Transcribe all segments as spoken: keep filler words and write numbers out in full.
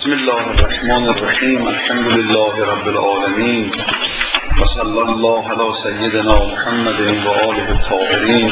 بسم الله الرحمن الرحیم. الحمد لله رب العالمین و صلی الله علی سیدنا محمد و آله الطاهرین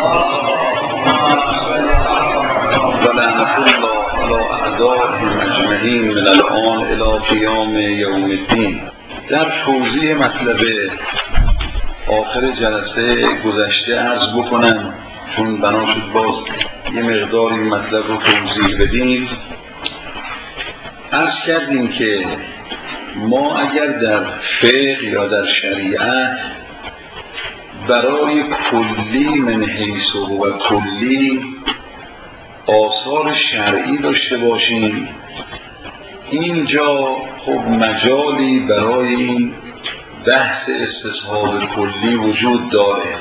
و لعنة الله علی اعدائهم اجمعین من الآن الی قیام یوم الدین. در توضیح مطلب آخر جلسه گذشته عرض بکنم، چون بنا شد باز یه مقدار این مطلب رو توضیح بدیم. عرض کردیم که ما اگر در فقه یا در شریعت برای کلی من حیث و کلی آثار شرعی داشته باشیم، اینجا خب مجالی برای این بحث استصحاب کلی وجود داره.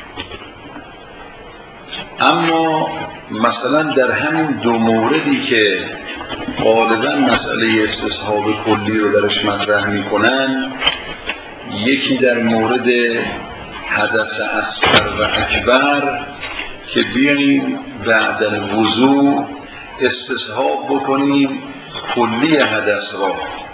اما مثلا در همین دو موردی که غالبا مسئله استصحاب کلی رو درش مطرح میکنن، یکی در مورد حدث اصغر و اکبر که بیاییم بعد الوضوء استصحاب بکنیم کلی حدث را.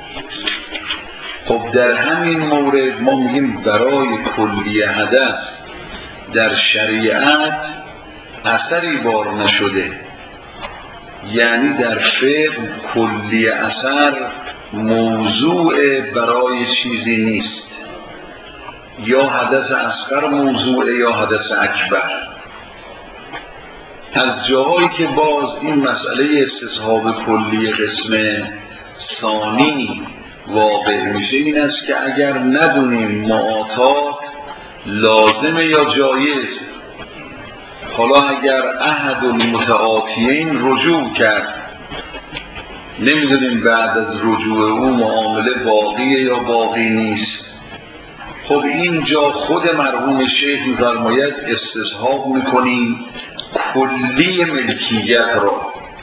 خب در همین مورد ما میگیم برای کلی حدث در شریعت اثری بار نشده، یعنی در فقه کلی اثر موضوع برای چیزی نیست، یا حدث اصغر موضوع یا حدث اکبر. از جاهایی که باز این مسئله استصحاب کلی قسم ثانی واقع میشه این است که اگر ندونیم معاطات لازمه یا جایز، حالا اگر احد المتعاطیین رجوع کرد، نمیدونیم بعد از رجوع او معامله باقیه یا باقی نیست، خب اینجا خود مرحوم شیخ می‌فرماید استصحاب میکنیم کلی ملکیت را،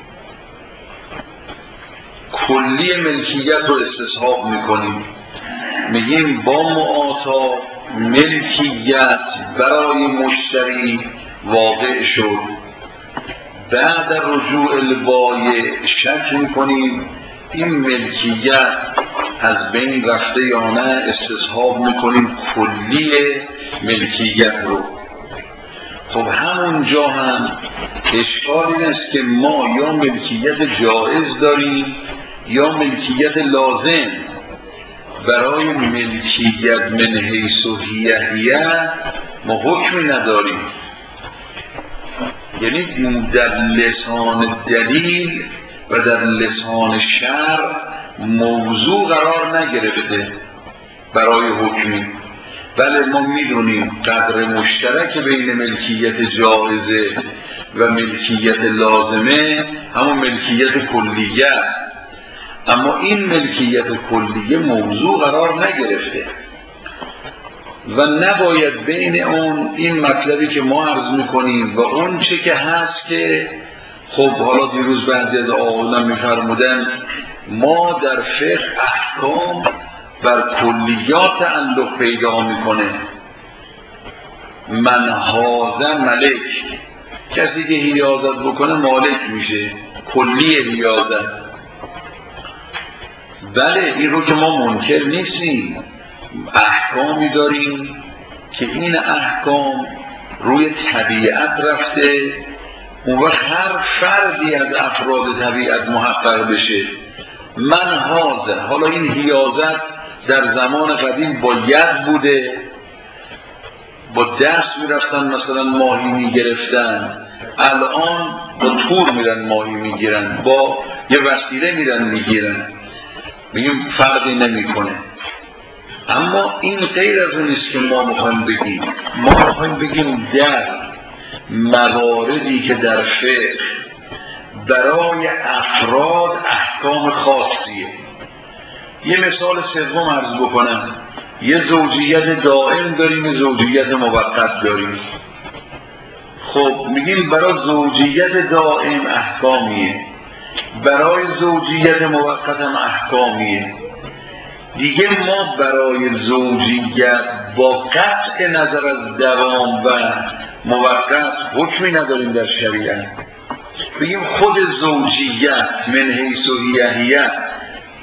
کلی ملکیت رو استصحاب میکنیم. میگیم با معاطا ملکیت برای مشتری واقع شد، بعد رجوع البایع شک میکنیم این ملکیت از بین رفته یا نه، استصحاب میکنیم کلی ملکیت رو. خب همونجا هم اشکال این است که ما یا ملکیت جایز داریم یا ملکیت لازم. برای ملکیت من حیث و هیه ما حکمی نداریم، یعنی در لسان دلیل و در لسان شرع موضوع قرار نگرفته برای حکمی. بله ما میدونیم قدر مشترک بین ملکیت جایزه و ملکیت لازمه همون ملکیت کلیه، اما این ملکیت کلیه موضوع قرار نگرفته و نباید بین اون این مطلبی که ما عرض میکنیم و اون چه که هست که خب حالا دیروز بعضی از آقایان میفرمودن ما در فقه احکام بر کلیات تعلق پیدا میکنه. من هذا ملک، کسی که حیازت بکنه مالک میشه، کلی حیازت. بله این رو که ما منکر نیستیم، احکامی داریم که این احکام روی طبیعت رفته، اون وقت هر فردی از افراد طبیعت محقق بشه. من هازه، حالا این حیازت در زمان قدیم با ید بوده، با دست میرفتن مثلا ماهی میگرفتن، الان با تور میرن ماهی میگیرن، با یه وسیله میرن میگیرن، میگیم فرقی نمیکنه. اما این غیر از اون است که ما میخوایم بگیم. ما میخوایم بگیم در مواردی که در فقه برای افراد احکام خاصیه. یه مثال سوم عرض بکنم، یه زوجیت دائم داریم، یه زوجیت موقت داریم. خب میگیم برای زوجیت دائم احکامیه، برای زوجیت موقت هم احکامیه. دیگه ما برای زوجیت با قطع نظر از دوام و موقت حکمی نداریم در شریعت. بگیم خود زوجیت من حیث و هیه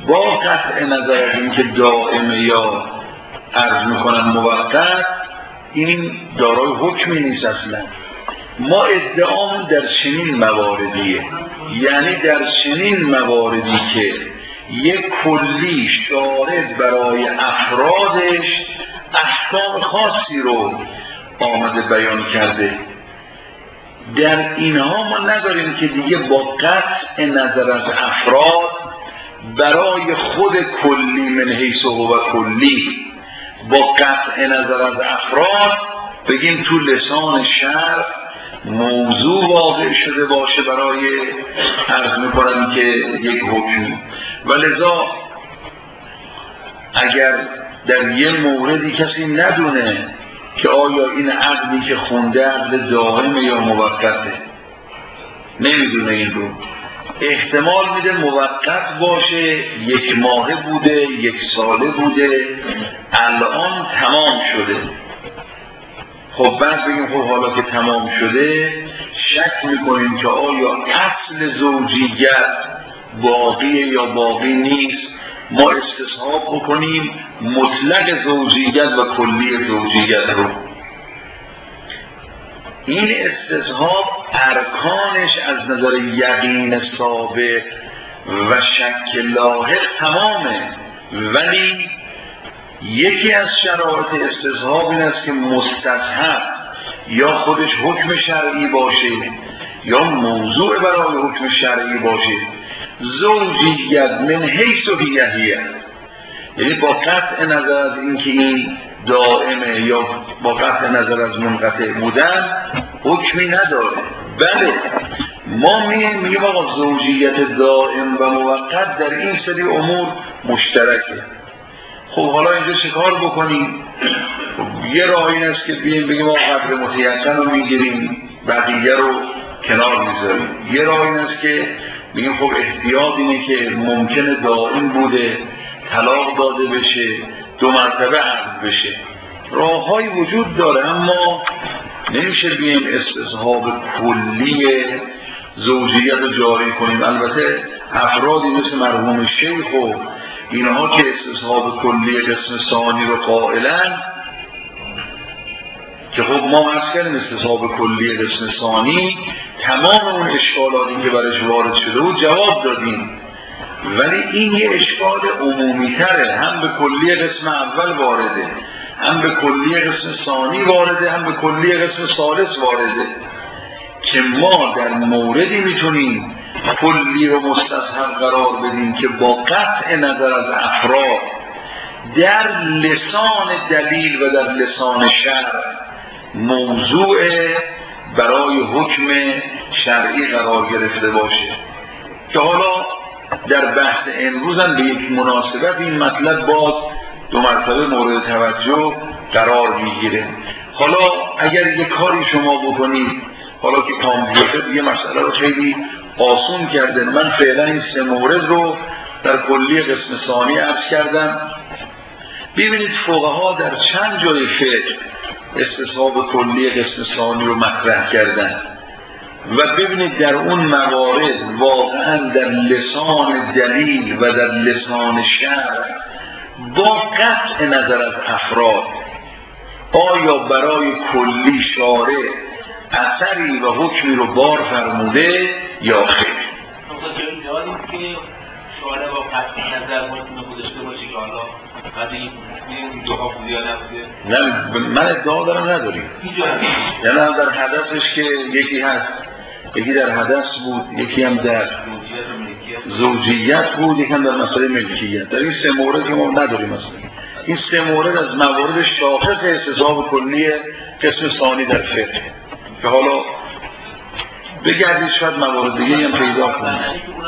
با قطع نظر از اینکه دائمه یا عرض میکنن موقت، این دارای حکمی نیست اصلا. ما ادعامون در چنین مواردیه، یعنی در چنین مواردی که یک کلی شارد برای افرادش احکام خاصی رو آمده بیان کرده، در اینها ما نداریم که دیگه با قطع نظر از افراد برای خود کلی من حیث هو کلی، با قطع نظر از افراد بگیم تو لسان شرع موضوع واقع شده باشه برای عرض میکنم که یک حکمی. و لذا اگر در یه موردی کسی ندونه که آیا این عقدی که خونده عقد دائمه یا موقته، نمیدونه این رو، احتمال میده موقت باشه، یک ماهه بوده، یک ساله بوده، الان تمام شده. خب بعد بگیم خب حالا که تمام شده شک میکنیم که آیا اصل زوجیت باقی یا باقی نیست، ما استصحاب بکنیم مطلق زوجیت و کلی زوجیت رو. این استصحاب ارکانش از نظر یقین ثابت و شک لاحق تمامه، ولی یکی از شرایط استصحاب این است که مستحب یا خودش حکم شرعی باشه یا موضوع برای حکم شرعی باشه. زوجیت من حیث هیه، یعنی با قطع نظر از اینکه این دائمه یا با قطع نظر از منقطع بودن حکمی نداره. بله ما میگیم آقا زوجیت دائم و موقت در این سری امور مشترکه. خب حالا اینجا چه کار بکنیم؟ یه راه این است که بیم بگیم آقا قدر متیقن رو میگیریم بقیه رو کنار میذاریم. یه راه این است که بگیم خب احتیاط اینه که ممکنه دائم بوده طلاق داده بشه، دو مرتبه عقد بشه. راه‌هایی وجود داره، اما نمیشه بیم استصحاب کلی زوجیت رو جاری کنیم. البته افرادی مثل مرحوم شیخ و اینها که استصحاب کلی قسم ثانی رو قائلن، که خب ما مسئله استصحاب کلی قسم ثانی تمام اون اشکالاتی که برش وارد شده بود جواب دادیم، ولی این یه اشکال عمومی تره، هم به کلی قسم اول وارده، هم به کلی قسم ثانی وارده، هم به کلی قسم ثالث وارده، که ما در موردی میتونیم کلی رو مستصحب قرار بدیم که با قطع نظر از افراد در لسان دلیل و در لسان شرع موضوع برای حکم شرعی قرار گرفته باشه. که حالا در بحث امروز هم به یک مناسبت این مطلب باز دو مرتبه مورد توجه قرار میگیره. حالا اگر یک کاری شما بکنید، حالا که کامپیوتر دیگه مسئله رو خیلی آسون کرده، من فعلا این سه مورد رو در کلی قسم ثانی عرض کردم. ببینید فقها در چند جای فقه استصحاب کلی قسم ثانی رو مطرح کردن و ببینید در اون موارد واقعا در لسان دلیل و در لسان شرع با قطع نظر از افراد آیا برای کلی شارع اثری و حکمی رو بار فرموده یا خیر. شارع با قطع نظر مطمئن گذاشته باشه که حالا قضیه این دوها بوده یا نبوده؟ نه، من ادعا دارم نداریم. یعنی هم در حدثش که یکی هست، یکی در حدث بود، یکی هم در زوجیت بود، یکی هم در مسئله ملکیت. در این سه مورد که ما نداریم اصلا. این سه مورد از موارد شاخص استصحاب کلی قسم ثانی در فقه که حالا بگردید شاید موارد دیگه هم پیدا کنید.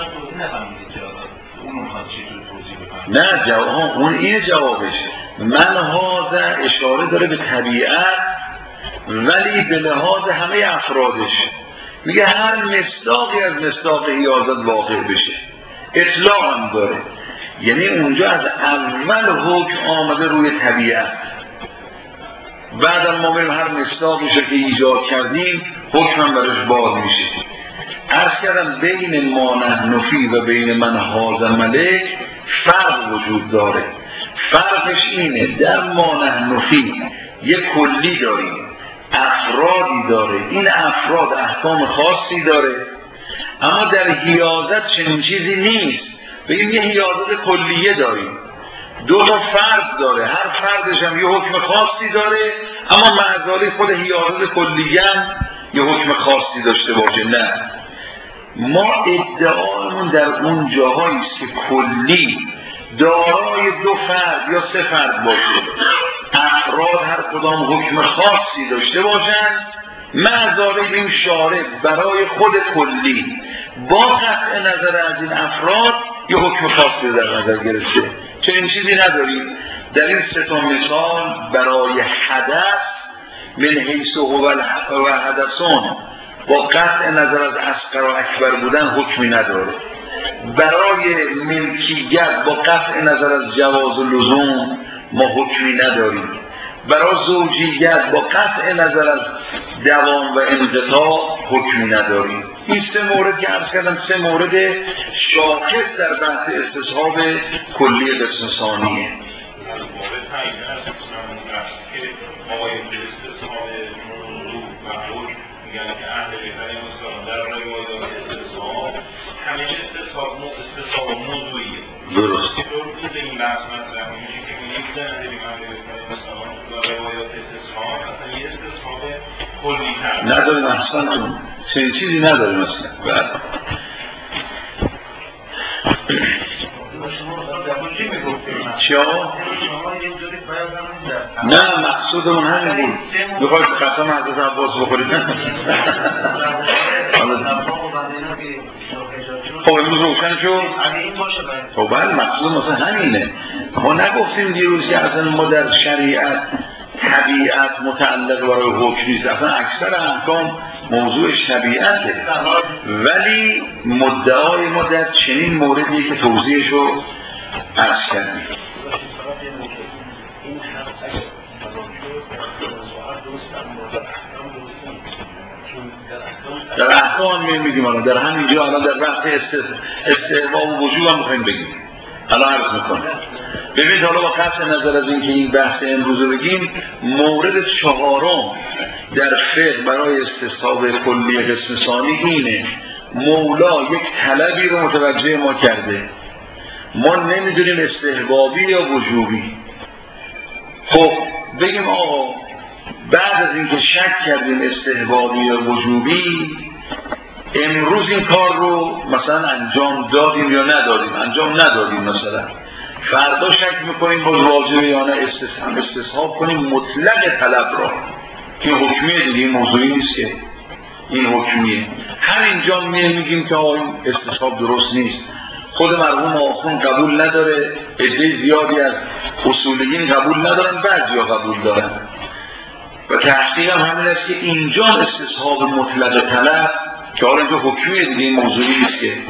نه جواب اون اینه جوابش. من هاذا اشاره داره به طبیعت ولی به لحاظ همه افرادش، میگه هر مصداقی از مصداق ایازت واقع بشه. اطلاق هم داره، یعنی اونجا از اول حکم آمده روی طبیعت، بعد ما بریم هر مصداقی که ایجاد کردیم حکم هم برش بار میشه. عرض کردم بین ما نحنفی و بین من هاذا ملک فرق وجود داره. فرقش اینه در ما نحن فی یک کلی داریم، افرادی داره، این افراد احکام خاصی داره، اما در حیازت چنین چیزی نیست. بگیم یه حیازت کلیه داریم، دو تا فرد داره، هر فردش هم یه حکم خاصی داره، اما معذالی خود حیازت کلیه هم یه حکم خاصی داشته باشه. نه، ما ادعامون در اون جاهایی است که کلی دارای دو فرد یا سه فرد باشه، افراد هر کدام حکم خاصی داشته باشند، معذالی این شارع برای خود کلی با قطع نظر از این افراد یه حکم خاصی در نظر گرفته. چنین چیزی نداریم. در این سه تا مثال برای حدث من حیث هو و حدثون با قطع نظر از اصغر و اکبر بودن حکمی نداره. برای ملکیت با قطع نظر از جواز و لزوم ما حکمی نداریم. برای زوجیت با قطع نظر از دوام و انقطاع حکمی نداریم. این سه مورد که عرض کردم سه مورد شاخص در بحث استصحاب کلی قسم ثانیه. میگن که اهل بهترین مسلمان در روایات استصحاب همیشه استصحاب استصحاب موضوعیه. درست. چطور بود این بحث مطرح میشه که یک زن داریم اهل بهترین مسلمان و روایات استصحاب اصلا یه استصحاب کلی تر نداریم. اصلا چنین چیزی نداریم اصلا. چیا؟ نه، مقصودمون همین بود. میخواید قسم حضرت عباس بخورید؟ خب امروز روشن شد؟ خب بله، مقصود مثلا همینه. ما نگفتیم دیروز که اصلا ما در شریعت طبیعت متعلق برای حکم نیست، اصلا اکثر احکام موضوعش طبیعته، ولی مدعای ما در چنین موردی که توضیحشو عرض کردیم. در احکام میگیم الان در همینجا الان در بحث استحباب و وجوب هم میخوایم بگیم. الان عرض میکنم. ببینید حالا با قطع نظر از اینکه این بحث امروز رو بگیم، مورد چهارم در فقه برای استصحاب کلی قسم ثانی اینه: مولا یک طلبی رو متوجه ما کرده، ما نمیدونیم استحبابی یا وجوبی. خب بگیم آقا بعد از اینکه شک کردیم استحبابی یا وجوبی، امروز این کار رو مثلا انجام دادیم یا ندادیم، انجام ندادیم، مثلا فردا شک میکنیم باز واجبه یا نه استصحاب کنیم مطلق طلب را. این حکمیه دیگه، این موضوعی نیست که این حکمیه. همینجا میگیم که آقا این استصحاب درست نیست، خود مرحوم آخوند قبول نداره، عده زیادی از اصولیین قبول ندارن، بعضیا قبول دارن. و تحقیق هم همین است که اینجا استصحاب مطلق طلب که حالا اینجا حکمیه دیگه، این موضوعی نیست که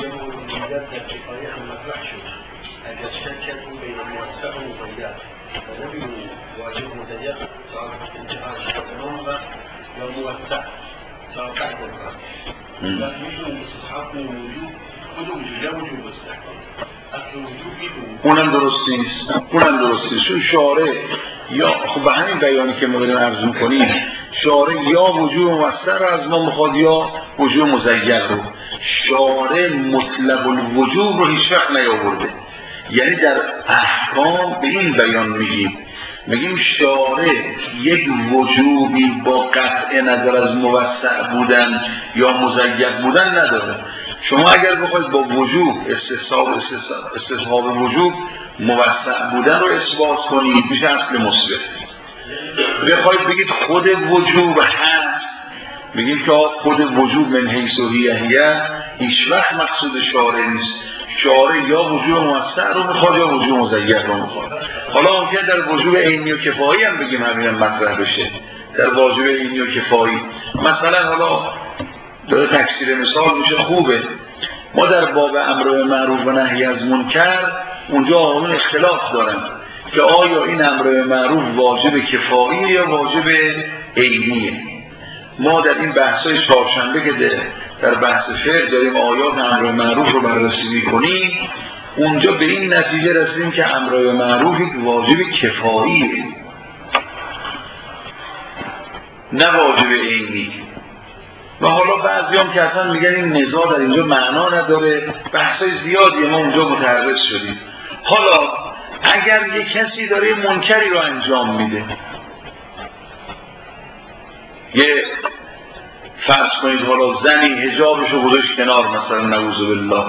اونم درست نیست. اونم درست نیست. چون شارع یا خب به همین بیانی که ما داریم عرض می‌کنیم، شارع یا وجوب موثر رو از ما می‌خواد یا وجوب مزید رو. شارع مطلق الوجوب رو هیچ وقت نیاورده. یعنی در احکام به این بیان میگیم میگیم شارع یک وجوبی با قطع نظر از موسع بودن یا مزید بودن نداره. شما اگر بخواید با وجوب استصحاب استصحاب وجوب موسع بودن رو اثبات کنید میشه اصل مثبت. بخواید بگید خود وجوب هست، میگیم که خود وجوب من حیث و هیه هیه هیچ وقت مقصود شارع نیست. شارع یا وجوب موسع رو میخواد یا وجوب مزید رو میخواد. حالا ممکن در وجوب عینی و کفایی هم بگیم همین هم مطرح بشه. در واجب عینی و کفایی مثلا حالا داره تکثیر مثال میشه، خوبه. ما در باب امر به معروف و نهی از منکر اونجا آقایون اختلاف دارن که آیا این امر به معروف واجب کفایی یا واجب عینیه. ما در این بحث‌های چهارشنبه که در بحث فقه داریم آیات امر به معروف رو بررسی می‌کنیم، اونجا به این نتیجه رسیدیم که امر به معروف یک واجب کفاییه، نه واجب عینی. و حالا بعضی هم که اصلا میگن این نزاع در اینجا معنا نداره، بحثای زیادی ما اونجا متعرض شدیم. حالا اگر یک کسی داره منکری رو انجام میده، یه فرض کنید حالا زنی حجابش رو گذاشت کنار مثلا نعوذ بالله،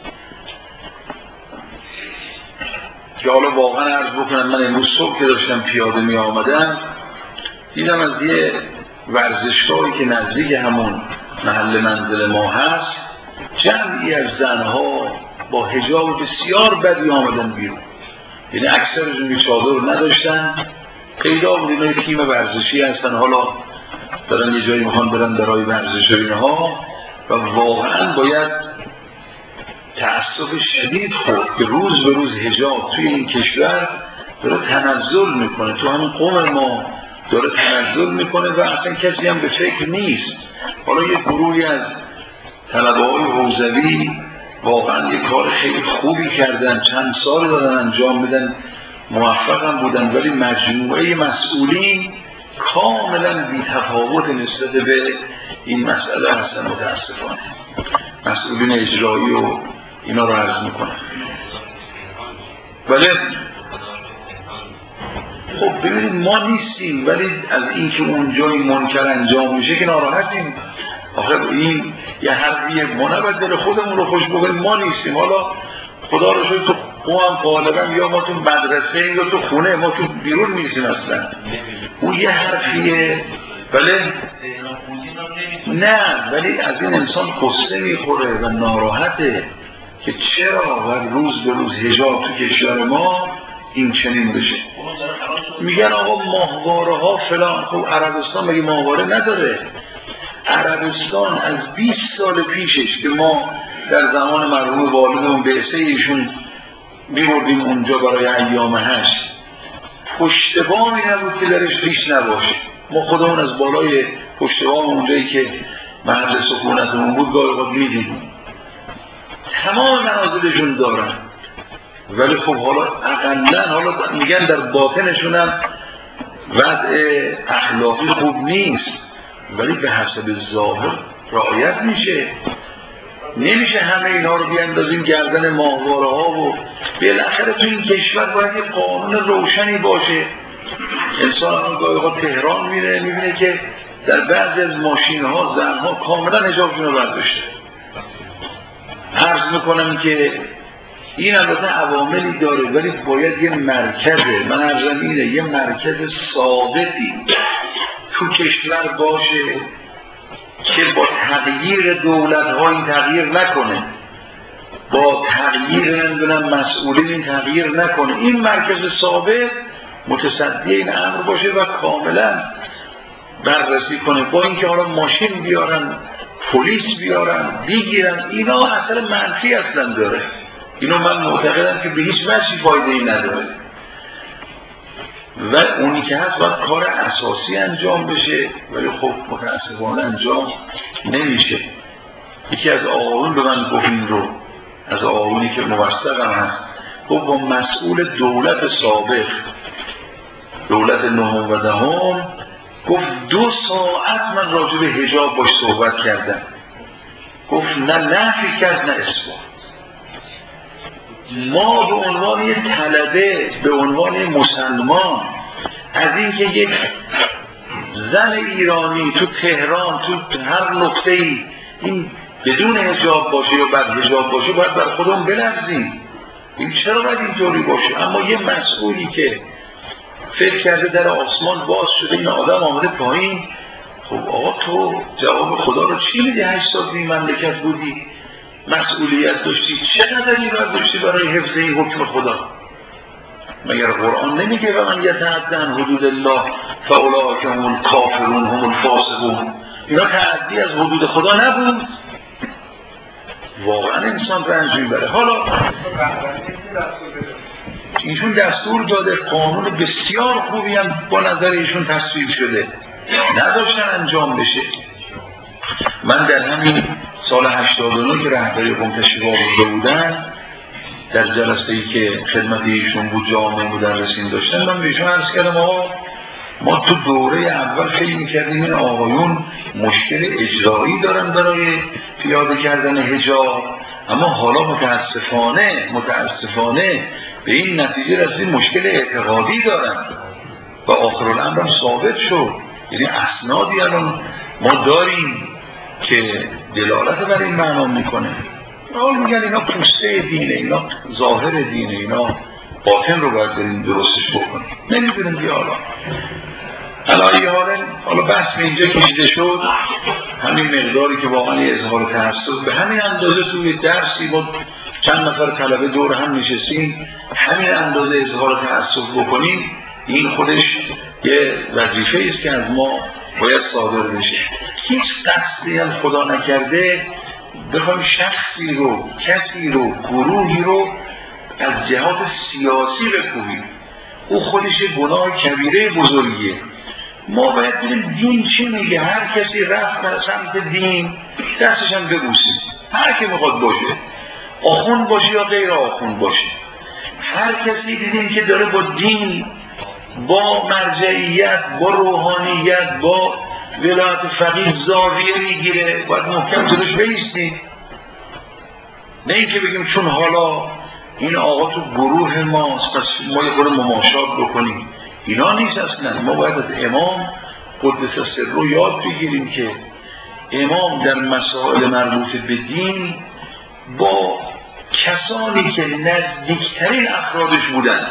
که حالا واقعا عرض بکنم من امروز صبح که داشتم پیاده می آمدم دیدم از یه ورزشگاهی که نزدیک همون محل منزل ما هست جمعی از زنها با حجاب بسیار بدی آمدن بیرون، یعنی اکثرشون که چادر نداشتن، پیدا بود اینای تیم ورزشی هستن، حالا دارن یه جایی میخوان برن برای ورزش و اینها، و واقعا باید تأسف شدید خورد که روز به روز حجاب توی این کشور داره تنزل میکنه، تو همون قوم ما داره تنزل میکنه و اصلا کسی هم به فکر نیست. حالا یه گروهی از طلبه های حوزوی واقعا یه کار خیلی خوبی کردن، چند سال دارن انجام میدن، موفق هم بودن، ولی مجموعه مسئولین کاملا بی‌تفاوت نسبت به این مسئله هستن متاسفانه. مسئولین اجرایی و اینا رو عرض میکنن. ولی خب ببینید ما نیستیم، ولی از اینکه اونجا این منکر انجام میشه که ناراحتیم. آخه این یه حرفیه، ما نباید دل خودمون رو خوش بکنیم، ما نیستیم. حالا خدا رو شد تو قوم غالبا یا ما تو مدرسه یا تو خونه، ما تو بیرون نیستیم اصلا. اون یه حرفیه، ولی نه، ولی از این انسان قصه میخوره و ناراحته که چرا و روز به روز حجاب تو کشور ما این چنین بشه. میگن آقا ماهواره ها فلان. خب عربستان مگه ماهواره نداره؟ عربستان از بیست سال پیشش که ما در زمان مرحوم والدمون بعثه ایشون میبردیم اونجا برای ایام هشت، پشت بامی نبود که درش ریش نباشه. ما خودمون از بالای پشت بام اونجایی که محل سکونتمون بود گاهی اوقات میدیدیم. تمام منازلشون دارن، ولی خب حالا اقلن حالا میگن در باطنشون هم وضع اخلاقی خوب نیست، ولی به حسب ظاهر رعایت میشه. نمیشه همه اینا رو بیاندازیم گردن ماهواره ها و بالاخره تو این کشور باید یه قانون روشنی باشه. انسان هم گاهی اوقات تهران میره میبینه که در بعضی از ماشین ها زن ها کاملا حجابشون رو برداشته. عرض میکنم که این البته عواملی داره، ولی باید یه مرکزه، من عرضم اینه، یه مرکز ثابتی تو کشور باشه که با تغییر دولت ها این تغییر نکنه، با تغییر نمیدونم مسئولین این تغییر نکنه. این مرکز ثابت متصدی این امر باشه و کاملا بررسی کنه، با اینکه حالا ماشین بیارن، پلیس بیارن، بگیرن، اینا اثر منفی اصلا داره. اینو من معتقدم که به هیچ وجهی فایده ای نداره و اونی که هست باید کار اساسی انجام بشه، ولی خب متاسفانه انجام نمیشه. یکی از آقایون به من گفت این رو، از آقایونی که موثقم هست، گفت با مسئول دولت سابق، دولت نهم و دهم، گفت دو ساعت من راجع به حجاب باش صحبت کردم. گفت نه نفی کرد نه اثبات. ما به عنوان یک طلبه، به عنوان مسلمان، از این که یک زن ایرانی تو تهران تو هر نقطه‌ای این بدون حجاب باشه یا بد حجاب باشه باید بر خودمون بلرزیم. این چرا باید اینطوری باشه؟ اما یه مسئولی که فکر کرده در آسمان باز شده این آدم آمده پایین، خب آقا تو جواب خدا رو چی میدی؟ هشت سال این مملکت بودی، مسئولیت داشتی، چقدر ایراد داشتی برای حفظ این حکم خدا؟ مگر قرآن نمیگه و من یتعدی عن حدود الله فاولئک هم الکافرون هم الفاسقون؟ اینا تعدی از حدود خدا نبود؟ واقعا انسان رنج میبره. حالا ایشون دستور داده، قانون بسیار خوبی هم با نظر ایشون تصویب شده، نداشتن انجام بشه. من در همین سال هشتاد و نه که رهبری قم تشریف آورده بودن، در جلسه‌ای که خدمت ایشون بود جامعه مدرسین داشتن، من بهشون عرض کردم آقا ما تو دوره اول خیلی می‌کردیم این آقایون مشکل اجرایی دارن برای پیاده کردن حجاب، اما حالا متاسفانه متاسفانه به این نتیجه رسیدیم مشکل اعتقادی دارن و آخرالامر هم ثابت شد. یعنی اسنادی الان ما داریم که دلالت بر این معنا میکنه. حال میگن اینا پوسته دینه، اینا ظاهر دینه، اینا باطن رو باید بریم درستش بکنیم. نمیدونیم بیا حالا علایه حالا حالا بحث به اینجا کشیده شد، همین مقداری که واقعا اظهار تأسف به همین اندازه توی درسی با چند نفر طلبه دور هم نشستیم همین اندازه اظهار تأسف بکنیم، این خودش یه وظیفه است که از ما باید صادر بشه. هیچ قصدی هم خدا نکرده بخوایم شخصی رو، کسی رو، گروهی رو از جهات سیاسی بکوبیم. او خودش گناه کبیره بزرگیه. ما باید ببینیم دین چی میگه. هر کسی رفت در سمت دین دستش هم ببوسید، هر کی میخواد باشه، آخوند باشه یا غیر آخوند باشه. هر کسی دیدیم که داره با دین، با مرجعیت، با روحانیت، با ولایت فقیه زاویه میگیره، باید محکم جلوش بایستیم. نه اینکه بگیم چون حالا این آقا تو گروه ماست پس ما یه خورده مماشات بکنیم. اینا نیست اصلا. ما باید از امام قدس سره یاد بگیریم که امام در مسائل مربوط به دین با کسانی که نزدیکترین افرادش بودن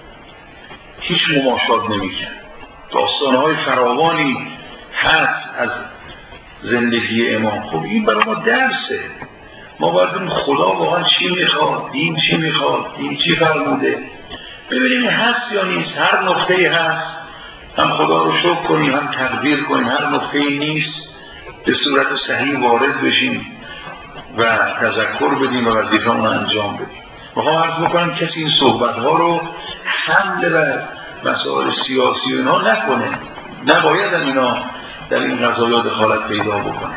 هیچ مماشات نمی‌کرد. داستان‌های فراوانی هست از زندگی امام. خب این برای ما درسه. ما باید ببینیم خدا واقعا چی میخواد، دین چی میخواد، دین چی فرموده، ببینیم هست یا نیست. هر نقطه‌ای هست هم خدا رو شکر کنیم، هم تقدیر کنیم. هر نقطه‌ای نیست به صورت صحیح وارد بشیم و تذکر بدیم و وظیفه اون انجام بدیم. میخوام عرض بکنم کسی این صحبت‌ها رو حمله بر مسائل سیاسی و اینا نکنه. نباید اینا در این قضایا دخالت پیدا بکنه.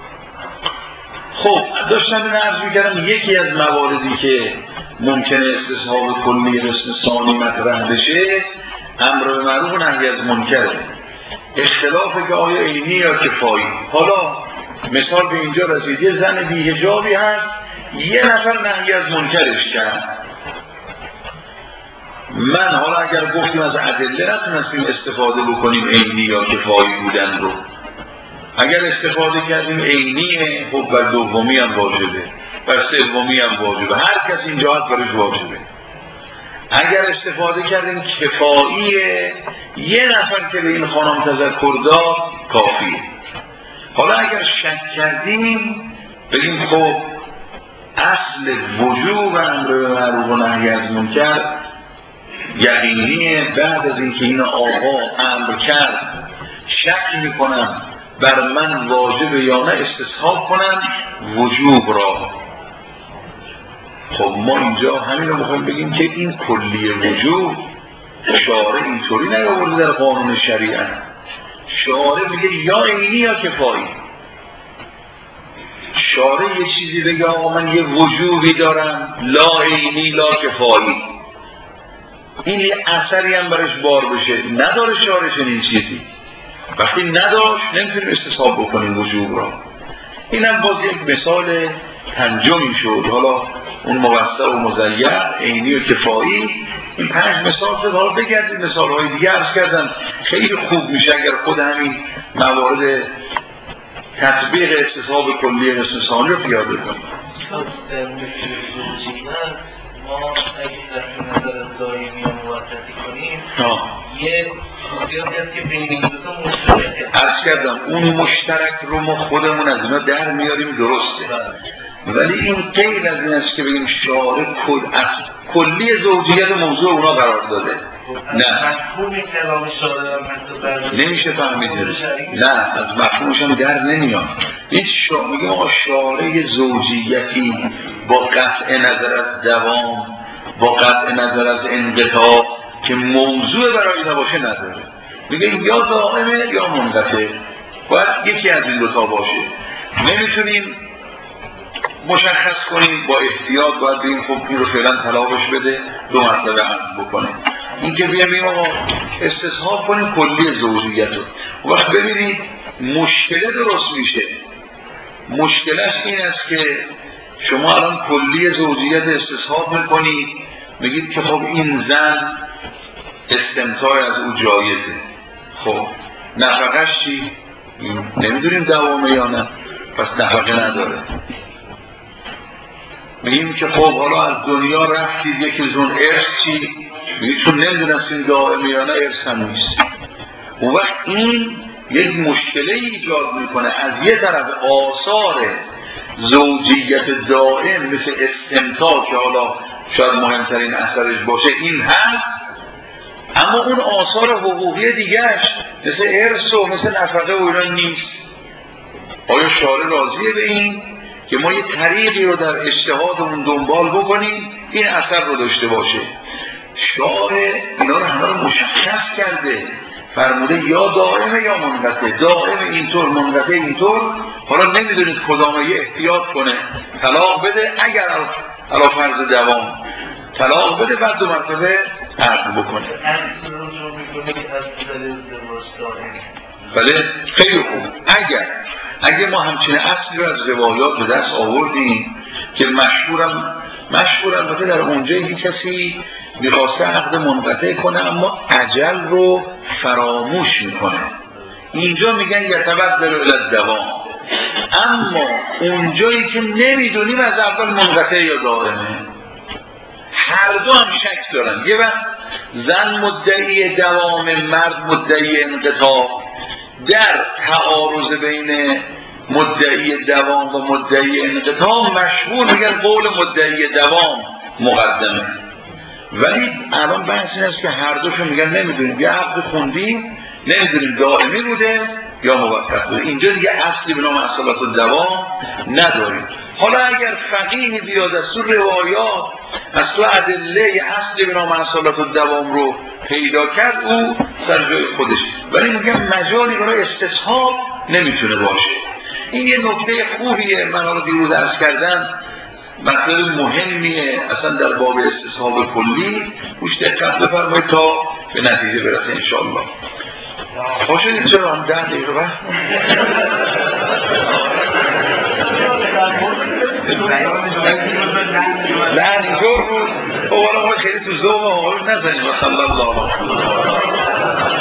خب داشتم این عرض می‌کردم یکی از مواردی که ممکنه استصحاب کلی قسم ثانی مطرح بشه امر به معروف و نهی از منکره. اختلاف که آیا عینی یا کفایی. حالا مثال به اینجا رسید، یه زن بی‌حجابی هست، یه نفر نهی از منکرش کرد. من حالا اگر گفتیم از ادله نتونستیم استفاده بکنیم عینی یا کفایی بودن رو، اگر استفاده کردیم عینیه خب بر دومی هم واجبه، بر سومی هم واجبه، هر کس اینجا هست برش واجبه. اگر استفاده کردیم کفاییه، یه نفر که به این خانم تذکر داد کافیه. حالا اگر شک کردیم بگیم خب اصل وجوب امر به معروف و نهی از منکر یقینیه. بعد از اینکه این آقا امر کرد شک میکنم بر من واجب یا نه، استصحاب کنم وجوب را. خب ما اینجا همین رو میخوایم بگیم که این کلیه وجوب شارع اینطوری نیاورده در قانون شریعت. شارع میگه یا عینی یا کفایی. شارع یه چیزی بگه آقا من یه وجوبی دارم لا عینی لا کفایی، این یه اثری هم برش بار بشه. نداره شارع چنین چیزی. وقتی نداشت نمیتونیم استصحاب بکنیم وجوب را. اینم باز یک مثال پنجمی شد. حالا اون موسع و مزین، عینی و کفایی، این پنج مثال شد. حالا بگردید مثال های دیگه عرض کردم خیلی خوب میشه اگر خود همین موارد تطبیق استصحاب کلی قسم ثانی رو پیاده کنیم. ما اگه در نظر دائمی و موسطی کنیم یه خصوصیاتی هست که بین این دوتا مشترکه. عرض کردم اون مشترک رو ما خودمون از اینا در میاریم درسته، ولی این غیر از این است که بگیم شارع کل کلی زوجیت موضوع اونا قرار داده. نه مفهوم کلام شارع نمیشه فهمید. نه از مفهومش هم در نمیاد. این شارع میگه ما شارع زوجیتی با قطع نظر از دوام، با قطع نظر از انقطاع که موضوع برای نباشه نداره. میگه یا دائمه یا منقطع، باید یکی از این دو تا باشه. نمیتونیم مشخص کنید با احتیاط باید بگیم خب این رو فعلا طلاقش بده، دو مرتبه عقد بکنه. این که بیام بگیم آقا استصحاب کنیم کلی زوجیت رو، وقت ببینید مشکله درست میشه. مشکلش این است که شما الان کلی زوجیت استصحاب میکنید، میگید که خب این زن استمتاع از او جایزه، خب نفقش چی؟ نمیدونیم دوامه یا نه، پس نفقه نداره. میگیم که خب حالا از دنیا رفتید یکی زون ارث چی؟ میگید چون نمیدونستیم دائمه یا نه ارث هم نیست. اون وقت این یک مشکله ایجاد میکنه. از یه طرف آثار زوجیت دائم مثل استمتاع که حالا شاید مهمترین اثرش باشه این هست، اما اون آثار حقوقی دیگرش مثل ارث و مثل نفقه و اینا نیست. آیا شارع راضیه به این که ما یه طریقی رو در اجتهادمون دنبال بکنیم این اثر رو داشته باشه؟ شارع اینا رو همه رو مشخص کرده، فرموده یا دائمه یا منقطع، دائم اینطور منقطع اینطور. حالا نمیدونید کدامه یه احتیاط کنه، طلاق بده، اگر علا فرض دوام طلاق بده بعد دو مرتبه عقد بکنه. بله خیلی خوب. اگر اگه ما همچین اصلی رو از روایات به دست آوردیم که مشهورم مشهورم بده در اونجایی که کسی میخواسته عقد منقطع کنه اما اجل رو فراموش میکنه، اینجا میگن یتبدل الی الدوام. اما اونجایی که نمیدونیم از اول منقطع یا دائمه، هر دو هم شک دارن. یه وقت زن مدعی دوام، مرد مدعی انقطاع، در تعارض بین مدعی دوام و مدعی انقطاع مشهور میگن قول مدعی دوام مقدمه. ولی الان بحث این است که هر دوشون میگن نمیدونیم، یا عقد خوندیم نمیدونیم دائمی بوده یا موقت بوده. اینجا دیگه اصلی به نام اصالت الدوام نداریم. حالا اگر فقیه بیاد از تو روایات از تو ادله اصلی به نام اصالت الدوام رو پیدا کرد او در جای خودش، ولی میگم مجالی برای استصحاب نمیتونه باشه. این یه نکته خوبیه، من رو دیروز عرض کردم، مطلب مهمیه اصلا در باب استصحاب کلی، روش دقت بفرمایید تا به نتیجه برسه انشاءالله. باشید چرا هم ده دقیقه وقت نه اینطور بود. خب حالا ما خیلی تو ذوق آقایون نزنیم. صلی الله علیه و